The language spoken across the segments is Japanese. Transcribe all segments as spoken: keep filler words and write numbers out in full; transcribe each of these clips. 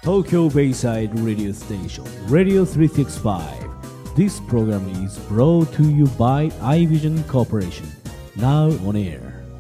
Tokyo Bayside Radio Station Radio three sixty-five. This program is brought to you by iVision Corporation. Now on air.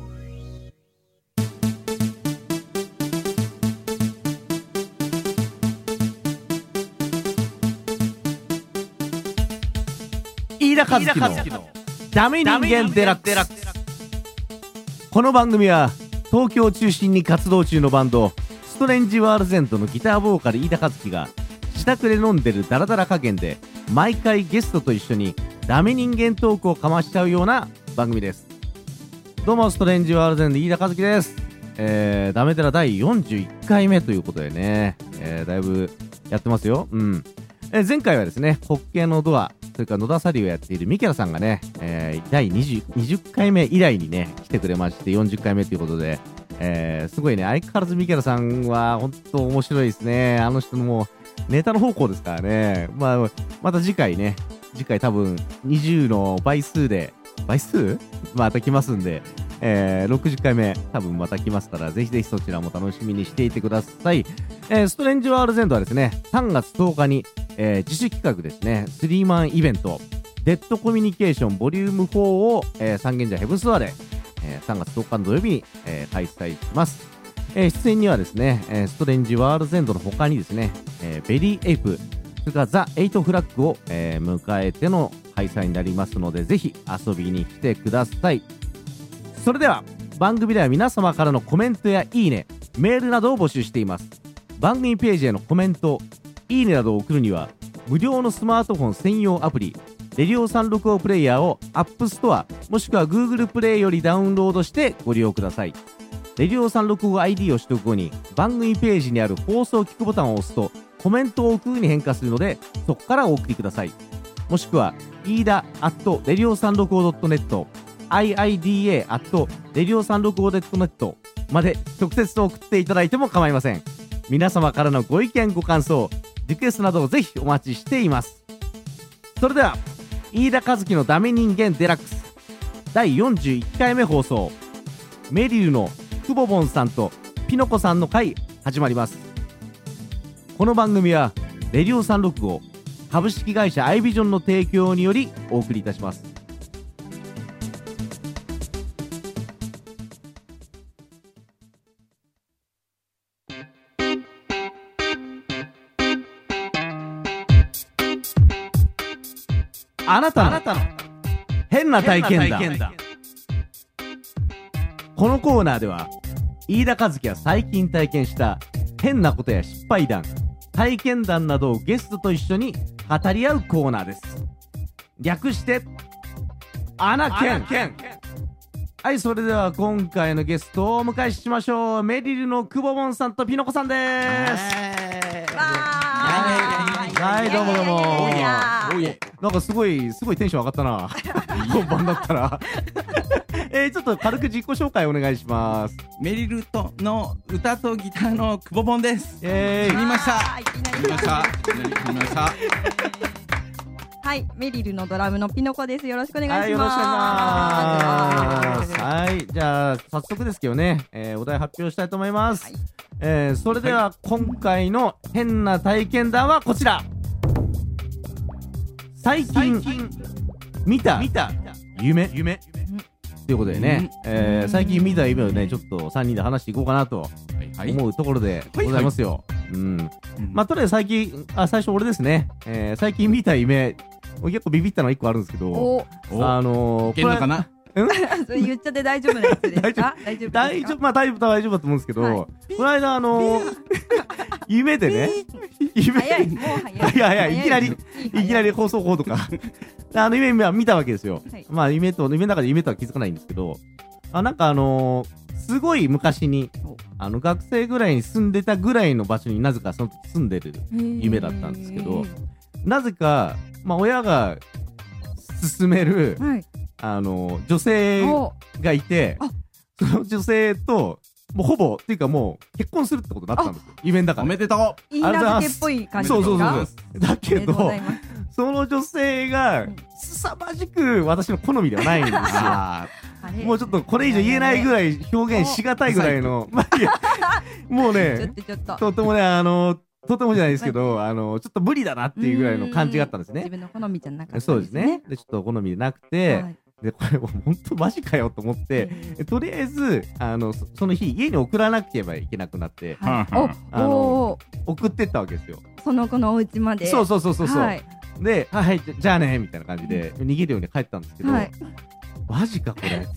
飯田和樹のダメ人間デラックス。この番組は東京を中心に活動中のバンドストレンジワールゼントのギターボーカル飯田和樹が自宅で飲んでるダラダラ加減で毎回ゲストと一緒にダメ人間トークをかましちゃうような番組です。どうもストレンジワールゼント飯田和樹です。えー、ダメデラだいよんじゅういっかいめということでね、えー、だいぶやってますよ。うん、えー、前回はですねホッケーのドアそれから野田サリをやっているミケラさんがね、えー、だいにじゅう、にじゅっかいめ以来にね来てくれましてよんじゅっかいめということで、えー、すごいね相変わらずミケラさんは本当面白いですね。あの人のもうネタの方向ですからね。まあまた次回ね次回多分にじゅうの倍数で倍数また来ますんで、えー、ろくじゅっかいめ多分また来ますからぜひぜひそちらも楽しみにしていてください。えー、ストレンジワールゼントはですねさんがつとおかにえー、自主企画ですねスリーマンイベントデッドコミュニケーションボリュームフォーを、えー、三軒茶ヘブンストアで、えー、さんがつとおかの土曜日に、えー、開催します。えー、出演にはですね、えー、ストレンジワールゼントの他にですね、えー、ベリーエイプそれからザ・エイトフラッグを、えー、迎えての開催になりますのでぜひ遊びに来てください。それでは番組では皆様からのコメントやいいねメールなどを募集しています。番組ページへのコメントいいねなどを送るには無料のスマートフォン専用アプリレディオさんろくごプレイヤーを App Store もしくは Google プレイよりダウンロードしてご利用ください。レディオさんろくご アイディー を取得後に番組ページにある放送聞くボタンを押すとコメントを送るに変化するのでそこからお送りください。もしくは飯田 アット レディオさんろくご ドットネット アイアイディーエー アット レディオさんろくご ドットネット まで直接送っていただいても構いません。皆様からのご意見ご感想リクエストなどをぜひお待ちしています。それでは飯田和樹のダメ人間デラックスだいよんじゅういっかいめ放送メリルのクボボンさんとピノコさんの回始まります。この番組はレディオさんろくご株式会社アイビジョンの提供によりお送りいたします。あなたの変な体験談。このコーナーでは飯田和樹が最近体験した変なことや失敗談体験談などをゲストと一緒に語り合うコーナーです。略してアナケン。はい、それでは今回のゲストをお迎えしましょう。メリルのクボボンさんとピノコさんです。はい、どうもどうも。なんかすごいすごいテンション上がったな本番だったらえー、ちょっと軽く自己紹介お願いします。 メリルとの歌とギターのクボボンです。 えー、 来ました来ました来ましたはい、メリルのドラムのピノコです。よろしくお願いします。 はい、よろしくお願いします。はい、じゃあ早速ですけどね、えー、お題発表したいと思います。はい、えー、それでは今回の変な体験談はこちら。最近見た夢夢ということでね、えー、最近見た夢をねちょっとさんにんで話していこうかなと思うところでございますよ。うん、まあとりあえず最近あ最初俺ですね、えー、最近見た夢結構ビビったのいっこあるんですけど、あのー、 いけんのかなそれ言っちゃって大丈夫なやつですか？大丈夫大丈夫まあ大丈夫大丈夫だと思うんですけど、はい、この間あのー、夢でね夢早いもう早い早い早いいきなりいきなり放送法とかあの夢は見たわけですよ。はい、まあ夢と夢の中で夢とは気づかないんですけど、あなんかあのー、すごい昔にあの学生ぐらいに住んでたぐらいの場所になぜかその時住んでる夢だったんですけど、なぜかまあ親が勧める、はい、あの女性がいてその女性ともうほぼっていうかもう結婚するってことになったんですよ。夢の中でおめでとう。いい名付けっぽい感じですか？ そうそうそうそう。だけどその女性が凄まじく私の好みではないんですよ。もうちょっとこれ以上言えないぐらい表現しがたいぐらいのまあいやもうねとてもねあのとてもじゃないですけど、あのちょっと無理だなっていうぐらいの感じがあったんですね。 自分の好みじゃなかったんですね。 そうですね。でちょっと好みでなくて、 はいでこれもう本当マジかよと思って、 えでとりあえずあのそその日家に送らなければいけなくなってーはいはあのおおー、 送ってったわけですよ。 その子のお家まで。 そうそうそうそうそう。 はいで、はいはいじゃじゃあねみたいな感じで逃げるように帰ったんですけど、 はいマジかこれ。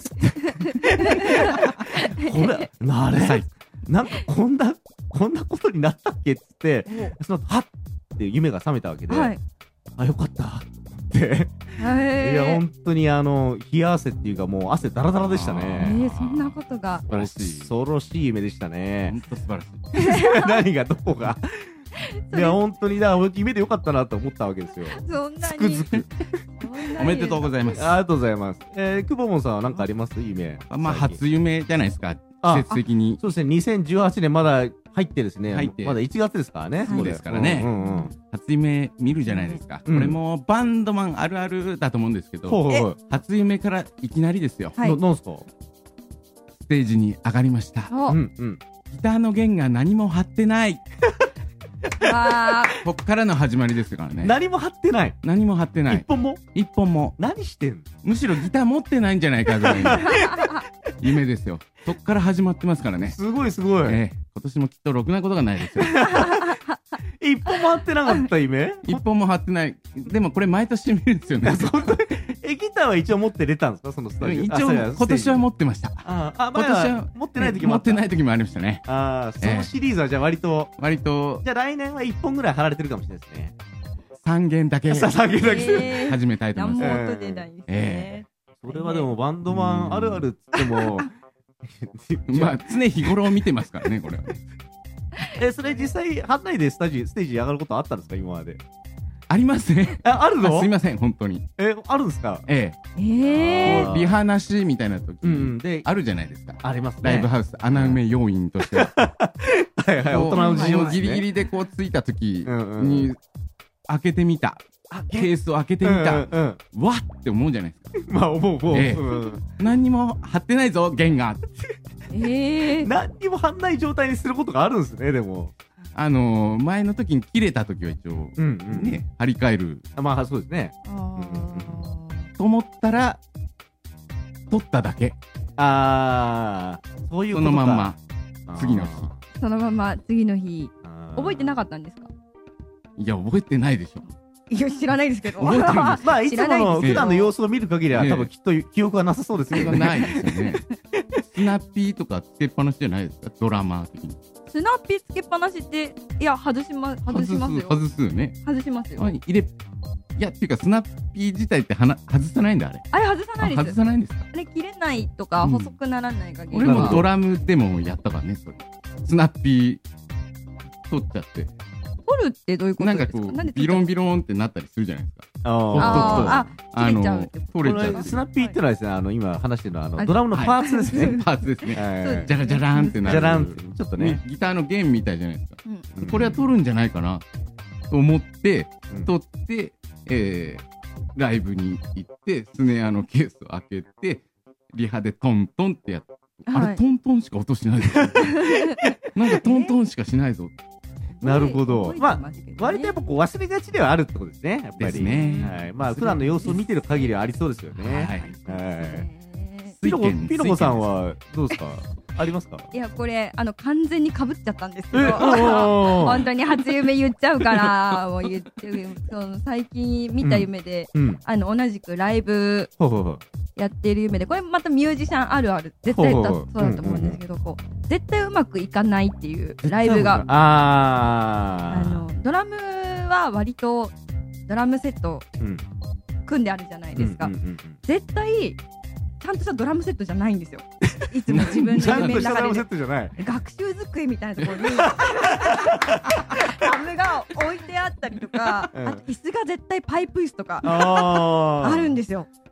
これなれなんかこんなこんなことになったっけっつってその後はっって夢が覚めたわけで、 はい。 あよかったっていへやー本当にあの冷や汗っていうかもう汗だらだらでしたえね。 ー、そんなことが。 素晴らしい。 恐ろしい夢でしたね。 本当素晴らしい。 何がどこがいや本当にだから夢でよかったなと思ったわけですよ。 そんなつくに。 づくそんなにおめでとうございます。 ありがとうございます。えー、くぼもんさんは何かあります夢？ まあ最近初夢じゃないですか。 あ季節的に。 そうですね。にせんじゅうはちねんまだ入ってですね。 入ってまだいちがつですからね。 そうですからねうんうんうん初夢見るじゃないですか。 うんこれもバンドマンあるあるだと思うんですけど、 ほうほうほう。 初夢からいきなりですよ。 はいななんすか？ ステージに上がりました。 おうんうん。 ギターの弦が何も張ってない。 わこっからの始まりですからね。 何も貼ってない。 何も張ってない。 一本も。 一本も。 何してんの？ むしろギター持ってないんじゃないかぐらいの夢ですよ。そっから始まってますからね。 すごいすごい。 ええ、今年もきっとろくなことがないですよ。 一本も貼ってなかった夢？ 一本も張ってない。でもこれ毎年見るんですよね。 本当にえギターは一応持って出たんですかそのスタジオ？ 一応あそうや今年は持スってました。 テージああ今年前は持ってない時もあった。 持ってない時もありましたね。 ああそのシリーズはじゃあ割と割とじゃあ来年は一本ぐらい貼られてるかもしれないですね。 さんげんだけさ下げだけ。 えー始めたいと思い何ます。 も音出ないですえね。 それはでもバンドマンあるあるっつってもまあ常日頃を見てますからねこれはね。 えそれ実際貼んないでスタジステージに上がることあったんですか今まで？ ありますね。 ああるの？ あすいません本当に。 えあるんですか？ えええ。 ーこうリハなしみたいな時うんうんであるじゃないですか。 ありますね。 ライブハウス穴埋め要員としては。 はいはい大人の事情ですね。 ギリギリでこうついた時うんうんうんに開けてみた。 あケースを開けてみうんた。 うんうんわっって思うじゃないですか。 まあ思う思う。 ええうん何にも貼ってないぞ弦が。 えー、 何にも貼んない状態にすることがあるんですねでも。 あのー前の時に切れた時は一応うんうん。 ね張り替えるまあそうですね。 あと思ったら取っただけ。 ああそういうそことか。 のまんまあー次の日。 ーそのまま次の日あー覚えてなかったんですか？ いや覚えてないでしょ。 いや知らないですけど。 覚えてるんですまあいつも知らないですの普段の様子を見る限りはええ多分きっと記憶はなさそうですけどね。 ないですよね。スナッピーとかつけっぱなしじゃないですかドラマー的に。 スナッピーつけっぱなしっていや外しま外しますよ。 外すよね。 外しますよ。 あ入れいやっていうかスナッピー自体ってはな外さないんだあれ。 あれ外さないあです。 外さないんですか。 あれ切れないとかうん細くならない限り俺なるほどもドラムでもやったからねそれ。スナッピー取っちゃって取るってどういうことですか？ なんかこうなんでビロンビロンってなったりするじゃないですか。 ああーあ切れちゃうってこと。 取れちゃうこれスナッピーってのはですねあの今話してるのはあのあドラムのパーツですね。 パーツですね。 はいじゃらじゃらーんってなる。 じゃらんってちょっとね。 ギターの弦みたいじゃないですか。 うんこれは取るんじゃないかなと思ってうん取って、えーライブに行ってスネアのケースを開けてリハでトントンってやって、あはいれトントンしか音しないぞなんかトントンしかしないぞなるほど覚えてまあますけどね割とやっぱこう忘れがちではあるってことですねやっぱり。 ですねはいまあ普段の様子を見てる限りはありそうですよね。 はいはい。 えピノコ水拳ピノコさんはどうですか？ありますか？ ーいやこれあの完全に被っちゃったんですけど。 えおーおー本当に初夢言っちゃうからもう言ってその最近見た夢で、 うん。 あの同じくライブほうほうほう。 やってる夢でこれまたミュージシャンあるある絶対だほうほそううだと思うんですけど、こう絶対うまくいかないっていうライブがああーのドラムは割とドラムセットうん組んであるじゃないですか、 うんうんうんうん絶対ちゃんとしたドラムセットじゃないんですよいつも自分ちゃんの夢のとしたドラムセ中でットじゃない。 学習机みたいなところにタムが置いてあったりとか、 うんあと椅子が絶対パイプ椅子とかあーあるんですよ。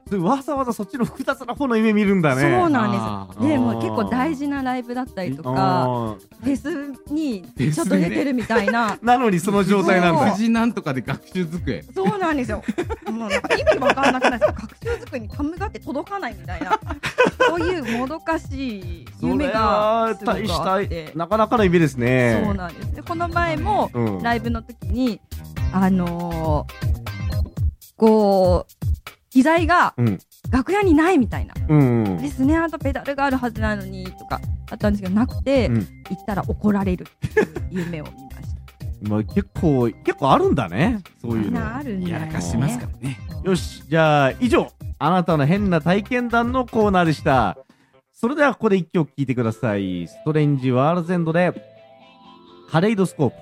でわざわざそっちの複雑な方の夢見るんだね。 そうなんあです。であーもう結構大事なライブだったりとか、 あフェスにフェスねちょっと出てるみたいな。 ーなのにその状態なんだ。 富士なんとかで学習机。 そうなんですよ。もうなんか意味わかんなくないですか。学習机に髪がけ届かないみたいな。そういうもどかしい夢がすごくそれは大あってした。なかなかの夢ですね。 そうなんです。でこの前もうんライブの時にあのー、こう機材がうん楽屋にないみたいな。 うんうんでスネアとペダルがあるはずなのにとかあったんですけどなくて、 うん行ったら怒られるっていう夢を見ました。 まあ、結構結構あるんだね、そういうみんなの。 あるんだよね。 やらかしますからね。 よし、じゃあ以上、あなたの変な体験談のコーナーでした。それではここで一曲聴いてください。ストレンジワールズエンドでカレイドスコープ。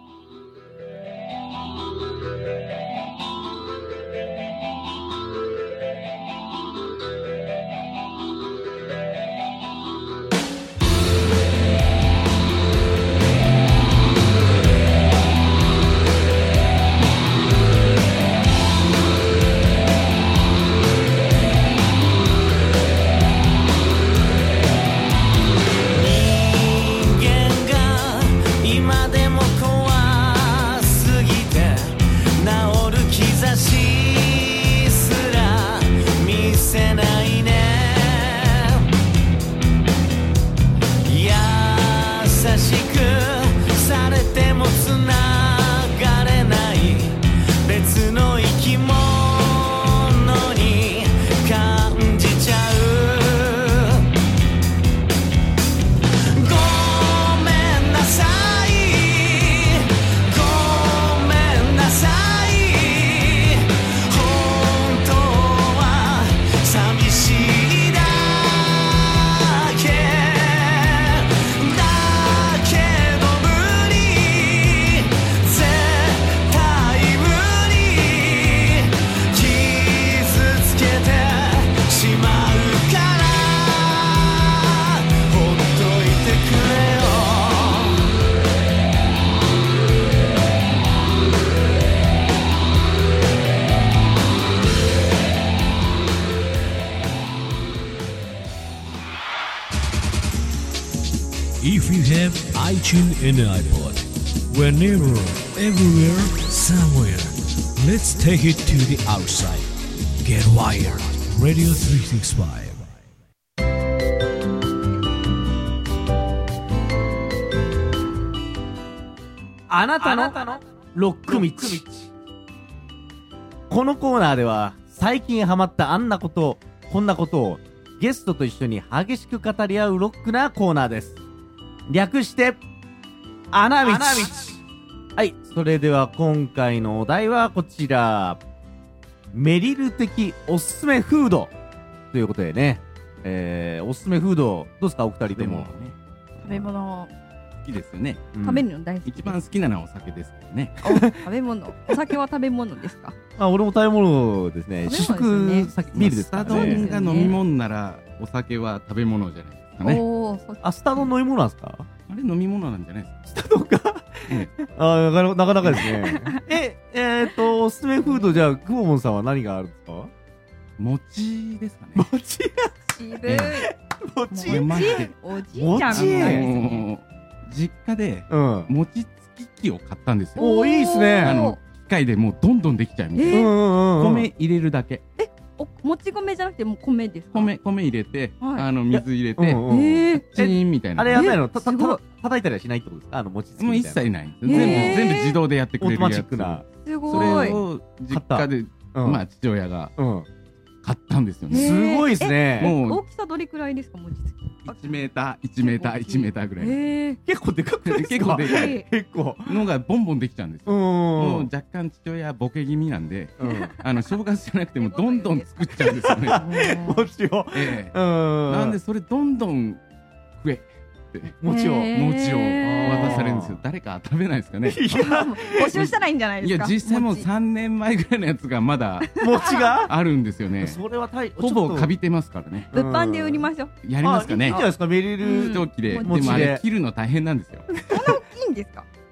今でも怖すぎて治る兆しすら見せないね。優しくされてもつながれない別の生き物に感じちゃう。ごめんなさいごめんなさい本当は寂しいだけだけど無理絶対無理傷つけてしまうからほっといてくれよ。 If you have iTunes and iPod, whenever, everywhere, somewhere, let's take it to the outside. Get wired. Radio スリーシックスファイブ. あなたのロック道。このコーナーでは最近ハマったあんなことこんなことをゲストと一緒に激しく語り合うロックなコーナーです。略して穴道。はい、それでは今回のお題はこちら、メリル的おすすめフードということでね、えー、おすすめフードどうですかお二人とも。 でもね、 食べ物好きですよね。 うん食べるの大好きです。 一番好きなのはお酒ですけどね。 お食べ物。お酒は食べ物ですか。 あ、俺も食べ物ですね。主食べ物ですよね食さビールですからスタね。 丼が飲み物ならお酒は食べ物じゃないですかね。 おお、そあ、スタ丼飲み物なんですか？ あれ飲み物なんじゃないですか。 スタ丼か？ ねあ、なかなかなかなかですね。え、えーっと、おすすめフードじゃあ、くぼもんさんは何があるんですか？ 餅ですかね。 餅渋い。 餅これマジでおじいちゃんみたいあですね。 の実家でうん。 餅つき機を買ったんですよ。 おーいいっすねあの機械でもうどんどんできちゃうみたいな。 えーうんうんうん。 米入れるだけ。 おもち米じゃなくてもう米ですか。 米米入れて、 はいあの水入れて、 うんうんえーチーンみたいな。 あれやんないのえたたすごいた叩いたりはしないってことですか？あの、餅つきもうみたいな。 一切ない。 ー全部全部自動でやってくオートマれるやつ。 チックな。 すごそれい。 を実家で、 うんまあ父親がうん。 買ったんですよね。 すごいですね。 もう大きさどれくらいですか、餅つき。 いちメーター、いちメーター、いちメーターぐらいええ。 結構でかくないですか？ 結構でかい結構。 のがボンボンできちゃうんですよ。 うん。 もう若干父親ボケ気味なんで、 うん。 あの正月じゃなくてもどんどん作っちゃうんですよね。 餅を。 ええうん。 なんでそれどんどん食えって餅を。 へー餅を渡されるんですよ。誰か食べないですかね。 募集したらいいんじゃないいやですか。 実際もう餅さんねんまえぐらいのやつがまだ餅があるんですよね。 それは大ほぼカびビてますからね。 物販で売りましょう。 やりますかねいいんじゃないですか、メリル。 陶器で。で餅でもあれ切るの大変なんですよ。 いいんですか。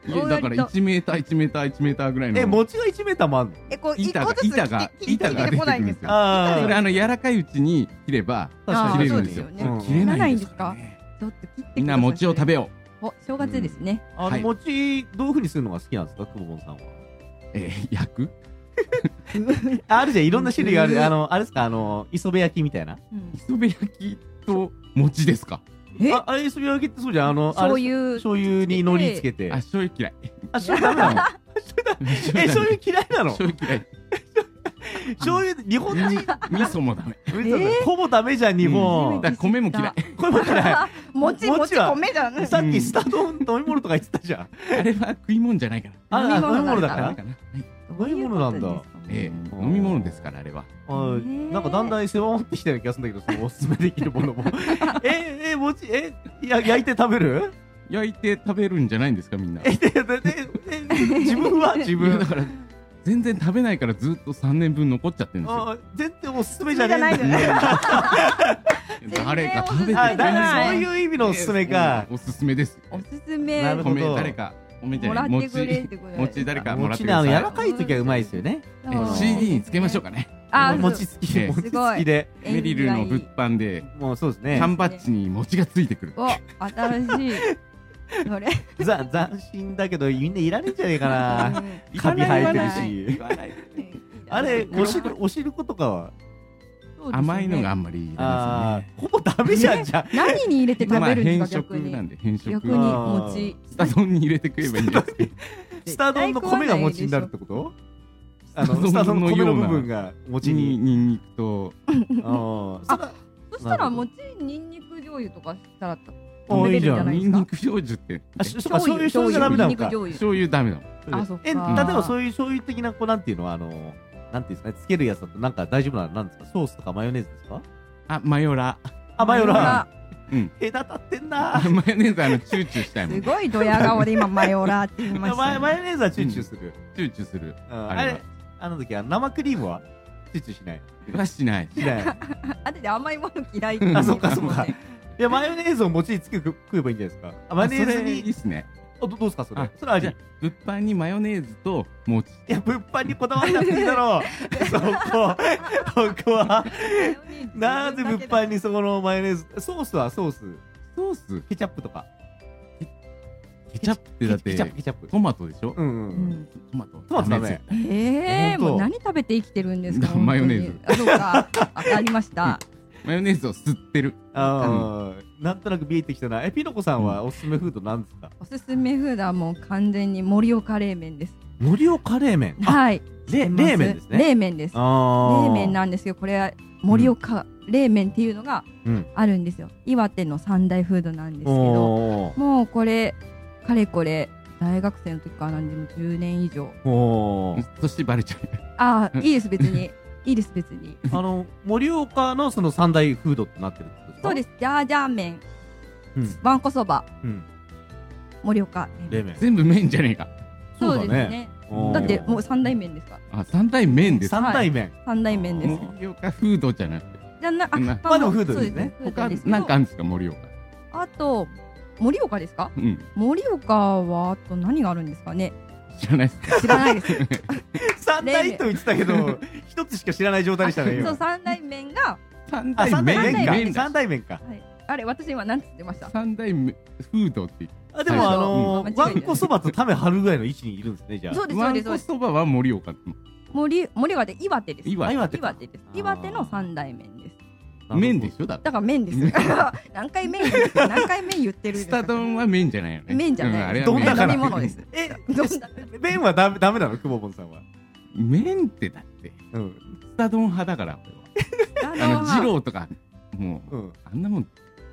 いやだからいちメーターいちメーターいちメーターぐらいのえ、餅がいちメーターもあんの？ え、こう一板が個ずつ板が切り板が切りてこないんですか？ あーそれあの柔らかいうちに切れば確かに切れるんですよそうですよね切れないんですか切らないんねちょっと切ってください。 みんな餅を食べよう。 お、正月ですね。 あの、 はい餅、どういう風にするのが好きなんですか、くぼぼんさんは。 えー焼くああるじゃん、いろんな種類がある。あの、あれですか、あの、磯辺焼きみたいな。 うん磯辺焼きと餅ですか？ えあ、あれ、磯辺焼きってそうじゃん、あの、あれ醤油醤油に海苔つけて。 あ醤油嫌いあ、醤油ダメなの？え、醤油嫌いなの？ 醤油嫌い醤油、日本人、 味噌もダメーほぼダメじゃん、日本。 だから米も嫌いこれも嫌餅、 餅餅、 は米じゃん。 い。さっきスタ丼飲み物とか言ってたじゃん。 あれは食い物じゃないからあ、 飲み物飲み物だからダメかなはい飲み物なんだどういうことですかええうん飲み物ですからあれはあーなんかだんだん狭まってきたような気がするんだけど、そのおすすめできるものも。え、え、餅、え、や焼いて食べる？ 焼いて食べるんじゃないんですかみんなえ、でででえ自分は自分いやだから全然食べないからずっとさんねんぶん残っちゃってるんですよあ全然おすすめじゃねえんだおすすめじゃ誰か食べてあ、だからないそういう意味のおすすめか。 おすすめですおすすめ。 なるほど米誰か米じゃないもらってくれっ餅てことで餅誰かもらって餅ね、あの柔くださいらかい時はうまいですよね。 え シーディー につけましょうかねあ、 餅好きで、 ええ餅好きで。 メリルの物販でもうそうですね。 缶バッジに餅がついてくるお、新しい。それ。 ざ斬新だけどみんないらねえんじゃねえかな。 うんカビ生えてる言し。 わないであれ、お汁、お汁粉とかは。 そうですよね甘いのがあんまりあダあ、ほぼダメじゃん、じゃ何に入れてメですねまあ食べるん変ですか、逆に。 色なんで変色逆に餅。 スタ丼に入れてくればいいんじゃないですかスタ丼の米が餅になるってこと？あの、ススタタ丼の米丼のようなの部分が餅に。 にニンニクとあーそらそしたら餅ニンニク醤油とかしたらあ食べれるんじゃないですか。 ニンニク醤油ってあ、しそっか、そういう醤油じゃダメなのか。 ニンニク醤油ダメなのあそっかえ、例えばそういう醤油的な、こう、なんていうの、あの、なんていうんですかね、つけるやつだと、なんか大丈夫なのなんですか？ソースとかマヨネーズですか？ あマヨラあ、マヨラうんー。隔たってんなマヨネーズあのチューチューしたいもんすごいドヤ顔で今マヨラーって言いましたマね。 マヨネーズはチューチューする。 チューチューするうんあれはあれ、あの時は生クリームはチューチューしない。 はしないしない。 あとで甘いもの嫌いってうんあ、そっかそっか。 あいや、マヨネーズを餅につけて食えばいいんじゃないですか。あマヨネーズあそれいいにっ、すねあどどうですか、それあ。 それ味。 じゃいあ物販にマヨネーズと餅や、物販にこだわりなくていいだろう。そこ、ここは。なぜ物販にそこのマヨネーズ、ソースはソース、 ソースケチャップとか。 ケチャップってだっケチャップ、 てケチャップ。 トマトでしょうんう。 うんんトマトトマトダメですよええ、 ほんともう何食べて生きてるんですか。 だマヨネーズ本当にあ、そうか。わかりました。 マヨネーズを吸ってるああ、なんとなく見えてきたな。え、ピノコさんはおすすめフードなんですか？ おすすめフードはもう完全に盛岡冷麺です。 盛岡冷麺。あ、 はい。 れ冷麺ですね。 冷麺です。 ああ。 冷麺なんですよ。これは盛岡冷麺っていうのがうん。 あるんですよ。岩手の三大フードなんですけど、 おーもうこれかれこれ大学生の時からなんでもじゅうねん以上。 おーそしてバレちゃうああ、いいです別に。いいです別に。 あの、盛岡のその三大フードってなってるってことですか？ そうです。ジャージャー麺、 うん。 わんこそば、 うん。 盛岡冷冷麺。 麺。 全部麺じゃねえかそうだね。 ですね。 おーだってもう三大麺ですから。 あ三大麺です三大麺。 三大麺です。 盛岡フードじゃなくてじゃな、あ、 なまあでもフードですねそう他ですフードなんかあるんですか盛岡あと、盛岡ですか？ うん盛岡はあと何があるんですかね？ 知らないっす知らないです。 三大と言ってたけど、一つしか知らない状態でしたね、 そう、 今。 三大麺が、 三あ、 大三大麺麺か。 麺だ三大麺か。 はい、あれ、私今何つってました？ 三大麺フードって言ってあ、でもあのー、 うん間違えてないわんこそばとため張るぐらいの位置にいるんですね、じゃあ。 そうです、そわうんです、そうです。 こそばは盛岡森、森はで岩手です。 岩手岩手岩手です。岩手の三大麺です。 麺でしょだってだから麺です。何回麺言って、何回麺言ってるんですか？ スタ丼は麺じゃないよね麺じゃないうんあれはどんなかな飲み物です。 え、 どんな麺はダメダメなの、くぼぼんさんは。 麺ってだってうん。 スタ丼派だから俺はあの二郎とかもううん。 あんなもん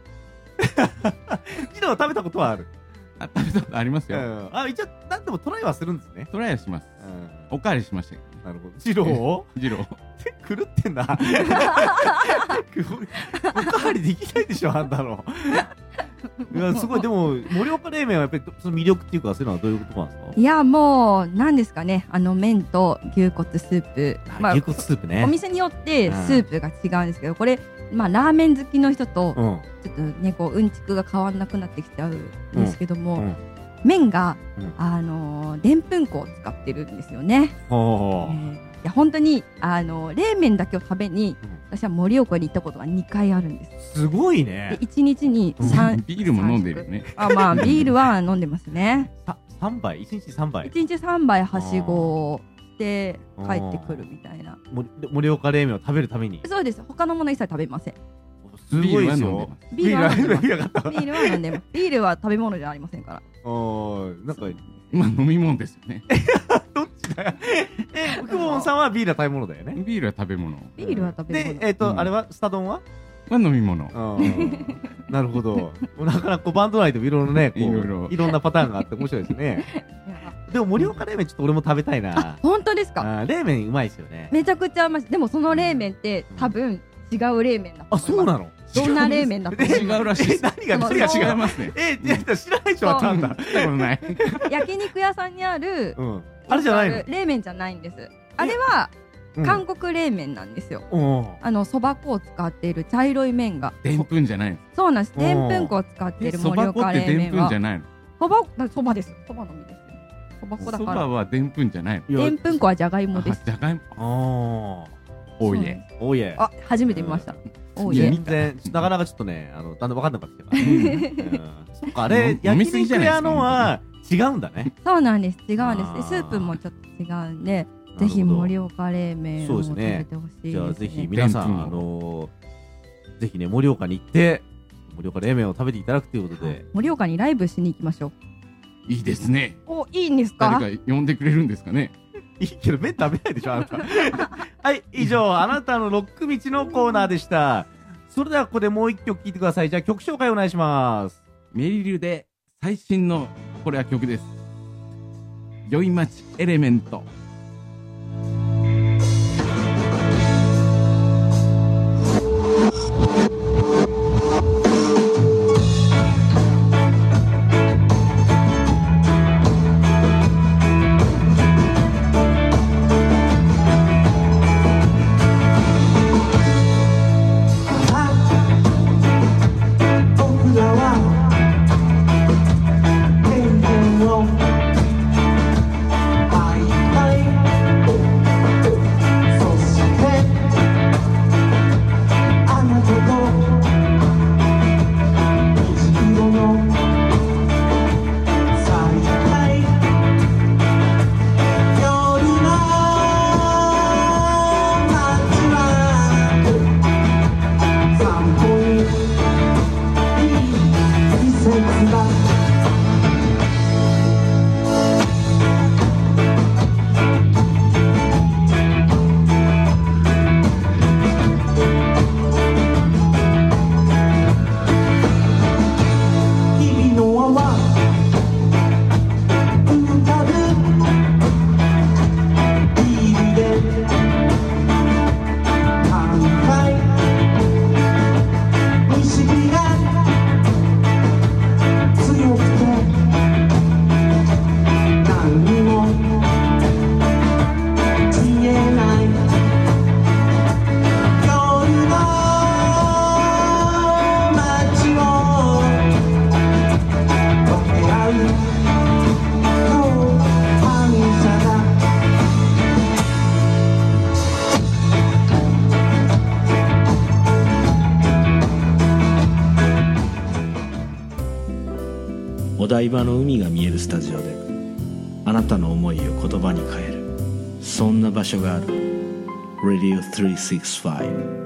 ジロー食べたことはある。 あ食べたことありますようん。あ、一応、なんでもトライはするんですね。 トライはしますうん。 おかわりしましたよなるほど。ジローを二郎狂ってんだ。おかわりできないでしょ、あんたの。いや、すごい、でも、盛岡冷麺はやっぱり、その魅力っていうか、そういうのはどういうことなんですか？ いや、もう、何ですかね。あの、麺と牛骨スープ。まあ牛骨スープね。 お店によってスープが違うんですけど、これ、まあ、ラーメン好きの人と、 うん。 ちょっとね、こう、うんちくが変わんなくなってきちゃうんですけども、 うん麺が、 うんあのでんぷん粉を使ってるんですよね。 ほえーいや本当にあの冷麺だけを食べに、 うん私は盛岡に行ったことがにかいあるんです。 うすごいでね。 いちにちにさんビールも飲んでるよね。 あまあビールは飲んでますね。 さ三杯、一日三杯い。ちにちさんばいはしごして帰ってくるみたいな。 も盛岡冷麺を食べるために。 そうです。他のもの一切食べません。 すごいですよビールは飲んでま。 ビールは飲んでますビールは飲んでますビールは飲んでます。ビールは食べ物じゃありませんから。 おーなんかまあ飲み物ですよね。 どっちだよ。え、くぼんさんはビールは食べ物だよね。 ビールは食べ物。 ビールは食べ物。 で、えっと、 うんあれはスタ丼は？ は飲み物。 なるほど。なかなかこうバンド内でもいろいろね、こういろいろいろんなパターンがあって面白いですね。 いやでも盛岡冷麺ちょっと俺も食べたいあな。 本当ですか。 あー冷麺うまいですよね。 めちゃくちゃうまいし。でもその冷麺って多分違う冷麺だとあ、 思います。 そうなの？ どんな冷麺だと思い違まうらしいです。 え、何がその何が違う？ 違いますね。 え、いや知らない人はなんだ。 聞いたことない。 す。焼肉屋さんにあるうん。あれじゃないの？ 冷麺じゃないんです。あれはうん韓国冷麺なんですよ。 うん。 あのそば粉を使っている茶色い麺が。 でんぷんじゃないの。 そうなんです。 おーでんぷん粉を使っているそ盛ば粉って岡冷麺はでんぷんじゃ。ないの。 そばだそばです。そばの実ですよ。そば粉だそばから。 はでんぷんじゃないの。 いやでんぷん粉はじゃがいもです。 あじゃがいも。 ああ。 おいえ。 おいえ。 あ、初めて見ました。おいや、 いえ。 全然、なかなかちょっとね、あの、だんだん分かんなくなってきたから。うんそっか、あれ、 飲みすぎ焼じゃないですか肉屋のは違うんだね。 そうなんです。違うんです。 あでースープもちょっと違うんで、ぜひ盛岡冷麺を食そうですねべてほしいですね。 じゃあ、ぜひ皆さん、 でんぷんをあのー、ぜひね、盛岡に行って、盛岡冷麺を食べていただくということで、 盛岡にライブしに行きましょう。 いいですね。 お、いいんですか？ 誰か呼んでくれるんですかね。 いいけど、麺食べないでしょ、あなた。はい、以上、あなたのロック道のコーナーでした。それでは、ここでもう一曲聴いてください。じゃあ、曲紹介お願いします。 メリルで最新のこれは曲です。宵町エレメント。 僕らは天然を会いたい。そしてあなたと虹色の再会。夜の街は散歩に季節だ。日々の泡浮かぶビールで乾杯。西日が強くて何にも見えない。夜の街を分け合う共犯者だ。 お台場の海が見えるスタジオであなたの思いを言葉に変える、そんな場所がある。 ラディオさんびゃくろくじゅうご。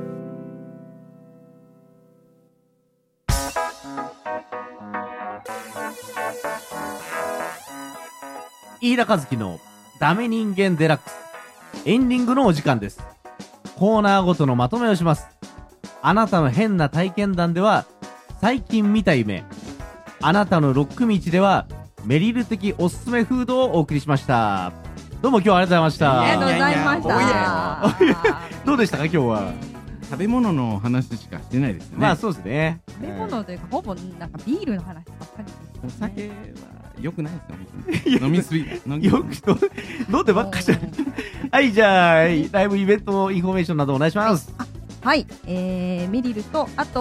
飯田和樹のダメ人間デラックスエンディングのお時間です。コーナーごとのまとめをします。あなたの変な体験談では最近見た夢、あなたのロック道ではメリル的おすすめフードをお送りしました。どうも今日はありがとうございました。 ありがとうございましいやいやた。 どうでしたか今日は。 食べ物の話しかしてないですね。 まあそうですね。 食べ物というかほぼなんかビールの話ばっかりですおね。 酒は良くないですよ本当に。飲みすぎ。飲みよくと飲んでばっかじゃん。はい、じゃあライブイベントインフォメーションなどお願いします。 はい、えー、メリルとあと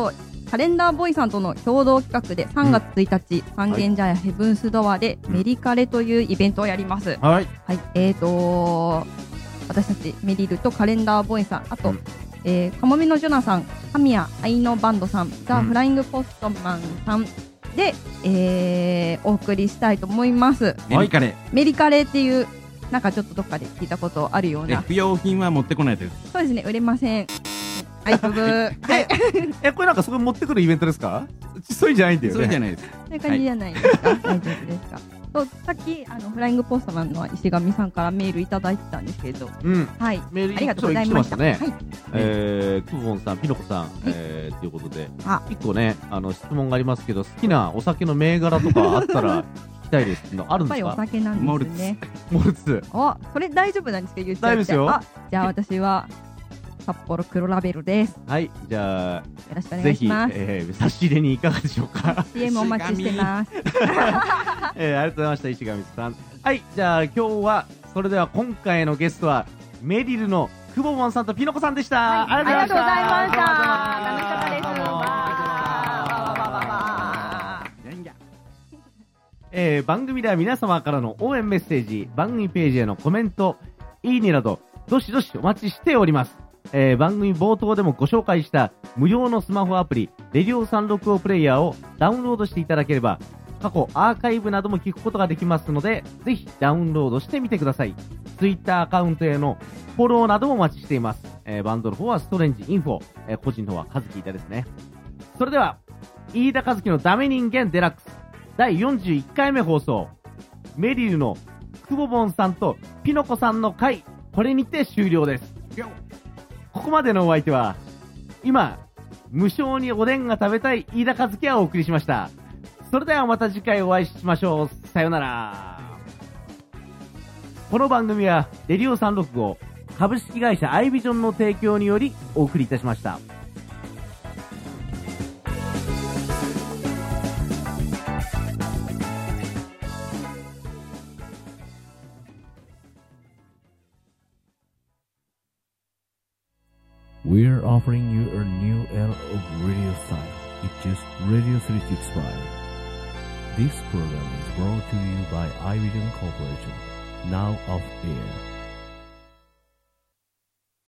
カレンダーボーイさんとの共同企画でさんがつついたち、三軒茶屋ヘブンスドアでメリカレというイベントをやります。 はい。 はい、えーと私たちメリルとカレンダーボーイさん、あと、 うんえー、カモメのジョナさん、神谷愛のバンドさん、ザ・うんフライングポストマンさんで、えー、お送りしたいと思います。 メリカレ。 メリカレっていうなんかちょっとどっかで聞いたことあるようでな。 不要品は持ってこないです。 そうですね、売れません。はい、ブブー。はい、 え、これなんかそこ持ってくるイベントですか？そういうんじゃないんだよね。 そうじゃないです。 そういう感じじゃないですか。大丈夫ですか。そう、さっきあのフライングポストマンの石上さんからメールいただいてたんですけれど、 うん。 はい、 メールありがとうございました。 来てましたね。 はい、 えー、クボンさん、ピノコさん、えー、ということで、 あ一個ね、あの、質問がありますけど、好きなお酒の銘柄とかあったら聞きたいですけど、あるんやっぱりおですか？ 酒なんですね。 モルツ。 あ、それ大丈夫なんですか、言っちゃって。 大丈夫ですよあ、じゃあ私は札幌黒ラベルです。 はい、じゃあ、 よろしくお願ぜひ、 いします。 えー、差し入れにいかがでしょうか？ シーエム お待ちしてます。 えー、ありがとうございました、石上さん。はい、じゃあ今日は、それでは今回のゲストは、メリルのクボボンさんとピノコさんでした。 はい、ありがとうございました。 ありがとうございま楽しかったです。 どうもわーわーわーわーわーえー、番組では皆様からの応援メッセージ、番組ページへのコメント、いいねなど、どしどしお待ちしております。えー、番組冒頭でもご紹介した無料のスマホアプリ、レディオさんろくごプレイヤーをダウンロードしていただければ、過去アーカイブなども聞くことができますので、ぜひダウンロードしてみてください。Twitter アカウントへのフォローなどもお待ちしています。えー、バンドの方はストレンジインフォ、えー、個人の方はカズキイタですね。それでは、飯田和樹のダメ人間デラックスだいよんじゅういっかいめ放送、メリルのクボボンさんとピノコさんの回、これにて終了です。ここまでのお相手は、今、無償におでんが食べたい飯田和樹がお送りしました。それではまた次回お会いしましょう。さよなら。この番組は、レディオさんろくご株式会社アイビジョンの提供によりお送りいたしました。 We're offering you a new era of radio style. It's just Radio three sixty-five. This program is brought to you by iVision Corporation, now off air.